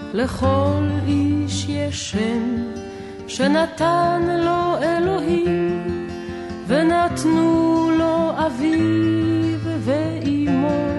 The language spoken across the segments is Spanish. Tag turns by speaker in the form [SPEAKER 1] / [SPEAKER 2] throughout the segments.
[SPEAKER 1] לכל איש יש שם שנתן לו אלוהים, ונתנו לו אביו ואימו.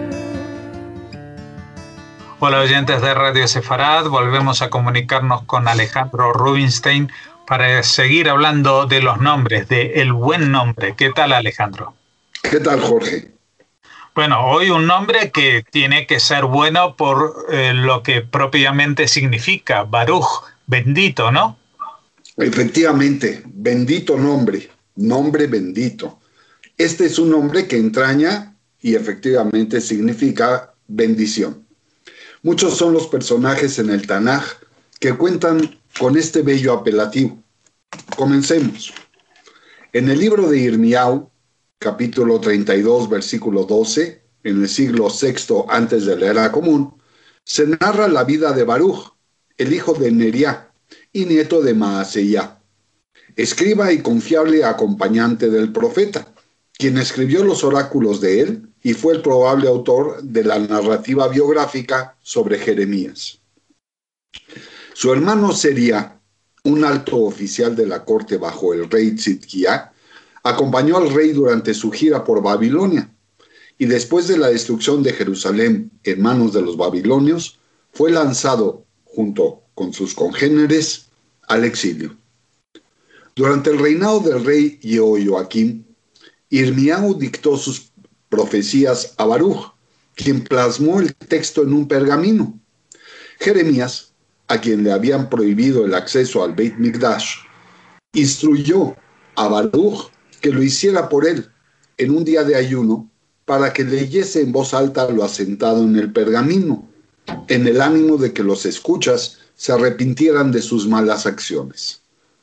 [SPEAKER 2] Hola oyentes de Radio Sefarad, volvemos a comunicarnos con Alejandro Rubinstein para seguir hablando de los nombres, de el buen nombre. ¿Qué tal, Alejandro?
[SPEAKER 3] ¿Qué tal, Jorge?
[SPEAKER 2] Bueno, hoy un nombre que tiene que ser bueno por lo que propiamente significa, Baruch, bendito, ¿no?
[SPEAKER 3] Efectivamente, bendito nombre, nombre bendito. Este es un nombre que entraña y efectivamente significa bendición. Muchos son los personajes en el Tanaj que cuentan con este bello apelativo. Comencemos. En el libro de Irmiau, capítulo 32, versículo 12, en el siglo VI antes de la Era Común, se narra la vida de Baruch, el hijo de Neriá y nieto de Maaseyá, escriba y confiable acompañante del profeta, quien escribió los oráculos de él y fue el probable autor de la narrativa biográfica sobre Jeremías. Su hermano Sería, un alto oficial de la corte bajo el rey Tzidkiá, acompañó al rey durante su gira por Babilonia, y después de la destrucción de Jerusalén en manos de los babilonios, fue lanzado, junto con sus congéneres, al exilio. Durante el reinado del rey Jehoiaquim, Irmiau dictó sus profecías a Baruch, quien plasmó el texto en un pergamino. Jeremías, a quien le habían prohibido el acceso al Beit Mikdash, instruyó a Baruch que lo hiciera por él en un día de ayuno para que leyese en voz alta lo asentado en el pergamino, en el ánimo de que los escuchas se arrepintieran de sus malas acciones.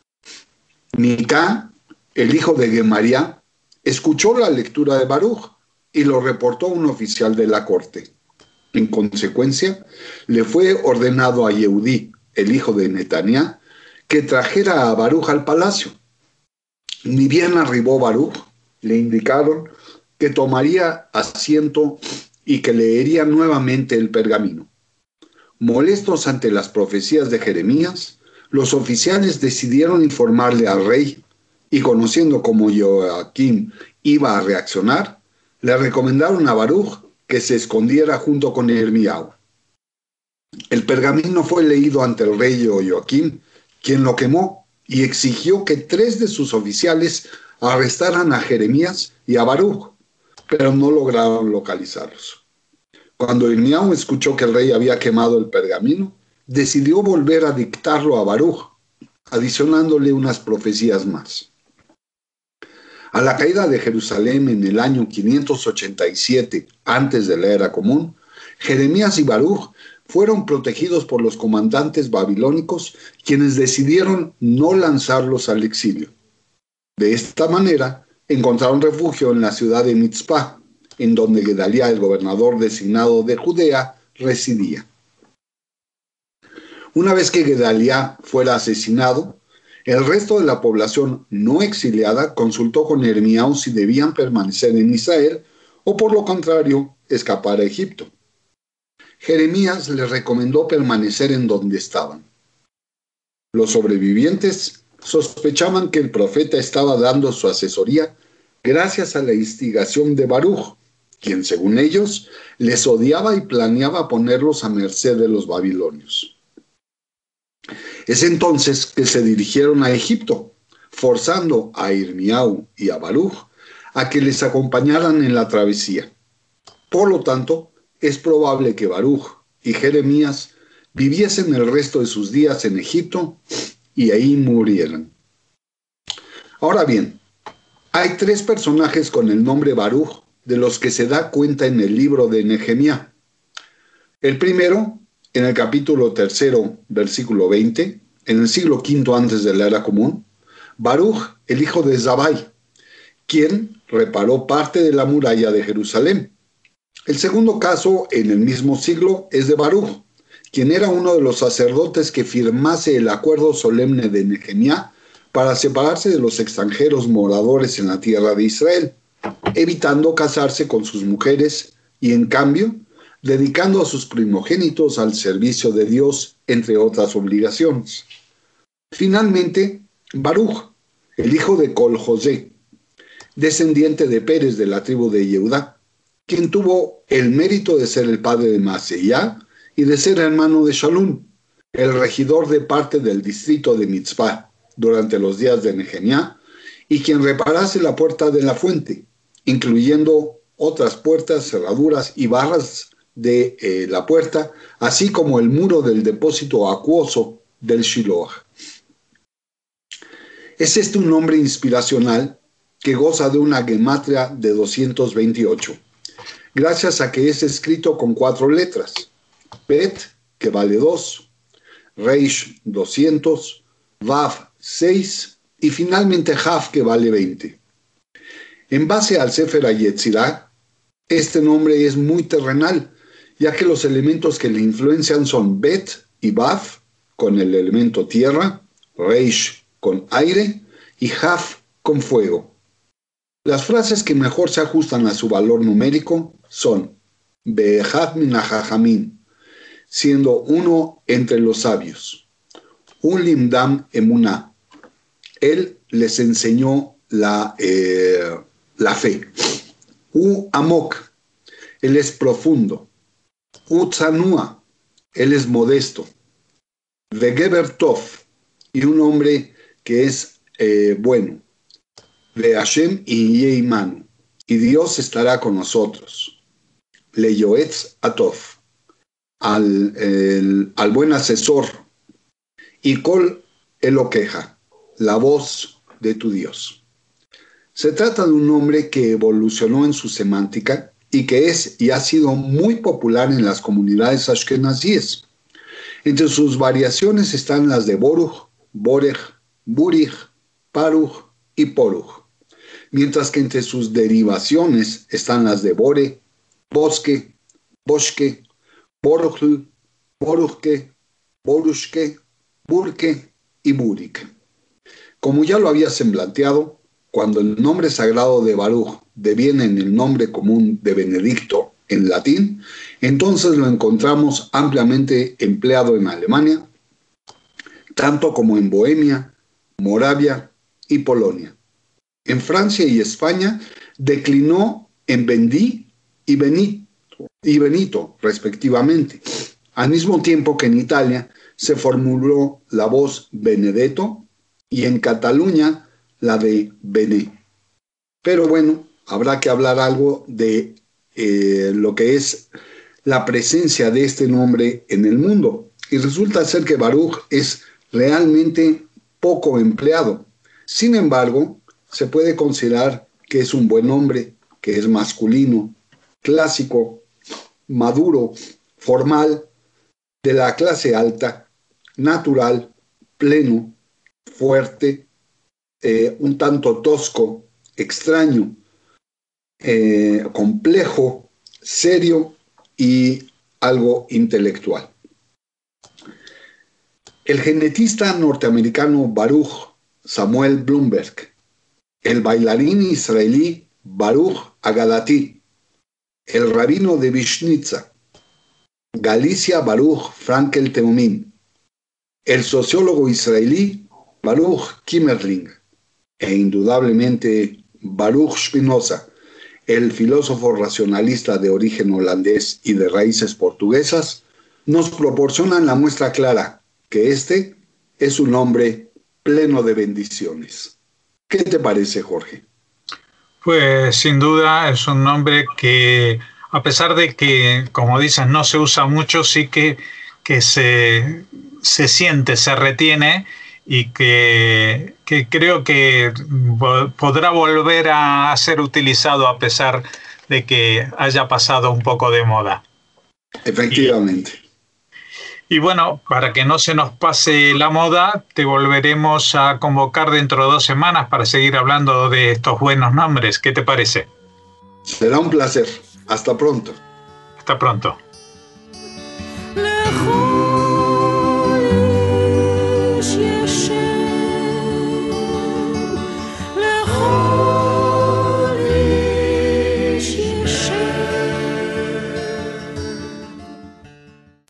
[SPEAKER 3] Micá, el hijo de Gemariá, escuchó la lectura de Baruch y lo reportó a un oficial de la corte. En consecuencia, le fue ordenado a Yehudí, el hijo de Netaniah, que trajera a Baruch al palacio. Ni bien arribó Baruch, le indicaron que tomaría asiento y que leería nuevamente el pergamino. Molestos ante las profecías de Jeremías, los oficiales decidieron informarle al rey y, conociendo cómo Joaquín iba a reaccionar, le recomendaron a Baruch que se escondiera junto con Irmiau. El pergamino fue leído ante el rey Joaquín, quien lo quemó y exigió que 3 de sus oficiales arrestaran a Jeremías y a Baruch, pero no lograron localizarlos. Cuando Irmiau escuchó que el rey había quemado el pergamino, decidió volver a dictarlo a Baruch, adicionándole unas profecías más. A la caída de Jerusalén en el año 587 antes de la Era Común, Jeremías y Baruch fueron protegidos por los comandantes babilónicos, quienes decidieron no lanzarlos al exilio. De esta manera, encontraron refugio en la ciudad de Mitzpah, en donde Gedaliah, el gobernador designado de Judea, residía. Una vez que Gedaliah fuera asesinado, el resto de la población no exiliada consultó con Irmiau si debían permanecer en Israel o, por lo contrario, escapar a Egipto. Jeremías les recomendó permanecer en donde estaban. Los sobrevivientes sospechaban que el profeta estaba dando su asesoría gracias a la instigación de Baruch, quien, según ellos, les odiaba y planeaba ponerlos a merced de los babilonios. Es entonces que se dirigieron a Egipto, forzando a Irmiau y a Baruch a que les acompañaran en la travesía. Por lo tanto, es probable que Baruch y Jeremías viviesen el resto de sus días en Egipto y ahí murieran. Ahora bien, hay 3 personajes con el nombre Baruch de los que se da cuenta en el libro de Nehemías. El primero, en el capítulo 3, versículo 20, en el siglo V antes de la Era Común, Baruch, el hijo de Zabai, quien reparó parte de la muralla de Jerusalén. El segundo caso, en el mismo siglo, es de Baruch, quien era uno de los sacerdotes que firmase el acuerdo solemne de Nehemías para separarse de los extranjeros moradores en la tierra de Israel, evitando casarse con sus mujeres y, en cambio, dedicando a sus primogénitos al servicio de Dios, entre otras obligaciones. Finalmente, Baruch, el hijo de Col-José, descendiente de Pérez de la tribu de Yehudá, quien tuvo el mérito de ser el padre de Maaseiah y de ser hermano de Shalum, el regidor de parte del distrito de Mitzpah durante los días de Nehemías, y quien reparase la puerta de la fuente, incluyendo otras puertas, cerraduras y barras de la puerta, así como el muro del depósito acuoso del Shiloh. Es este un nombre inspiracional que goza de una gematria de 228, gracias a que es escrito con 4 letras: Bet, que vale 2, Reish 200, Vav 6 y finalmente Hav, que vale 20. En base al Sefer HaYetzirah, este nombre es muy terrenal, ya que los elementos que le influencian son Bet y Vav, con el elemento tierra, Reish con aire y Hav con fuego. Las frases que mejor se ajustan a su valor numérico son Be'echad min hajamim, siendo uno entre los sabios, Un limdam emuná, él les enseñó la fe, U amok, él es profundo, U tzanua, él es modesto, Vegeber tov, y un hombre que es bueno, Ve Hashem y Yeimanu, y Dios estará con nosotros, Le Yoetz Atov, al buen asesor, y Kol Elokeja, la voz de tu Dios. Se trata de un nombre que evolucionó en su semántica y que es y ha sido muy popular en las comunidades ashkenazíes. Entre sus variaciones están las de Boruch, Borech, Burich, Paruch y Poruch, mientras que entre sus derivaciones están las de Bore, Bosque, Boshke, Boruchl, Boruchke, Borushke, Burke y Burik. Como ya lo había semblanteado, cuando el nombre sagrado de Baruch deviene en el nombre común de Benedicto en latín, entonces lo encontramos ampliamente empleado en Alemania, tanto como en Bohemia, Moravia y Polonia. En Francia y España declinó en Bendí y Benito, respectivamente, al mismo tiempo que en Italia se formuló la voz Benedetto y en Cataluña la de Bené. Pero bueno, habrá que hablar algo de lo que es la presencia de este nombre en el mundo. Y resulta ser que Baruch es realmente poco empleado. Sin embargo, se puede considerar que es un buen nombre, que es masculino, clásico, maduro, formal, de la clase alta, natural, pleno, fuerte, un tanto tosco, extraño, complejo, serio y algo intelectual. El genetista norteamericano Baruch Samuel Bloomberg, el bailarín israelí Baruch Agadati, el rabino de Vishnitza, Galicia Baruch Frankel Teumim, el sociólogo israelí Baruch Kimmerling e indudablemente Baruch Spinoza, el filósofo racionalista de origen holandés y de raíces portuguesas, nos proporcionan la muestra clara que este es un hombre pleno de bendiciones. ¿Qué te parece, Jorge?
[SPEAKER 2] Pues sin duda es un nombre que, a pesar de que, como dices, no se usa mucho, sí que se siente, se retiene y que creo que podrá volver a ser utilizado a pesar de que haya pasado un poco de moda.
[SPEAKER 3] Efectivamente.
[SPEAKER 2] Y bueno, para que no se nos pase la moda, te volveremos a convocar dentro de 2 semanas para seguir hablando de estos buenos nombres. ¿Qué te parece?
[SPEAKER 3] Será un placer. Hasta pronto.
[SPEAKER 2] Hasta pronto.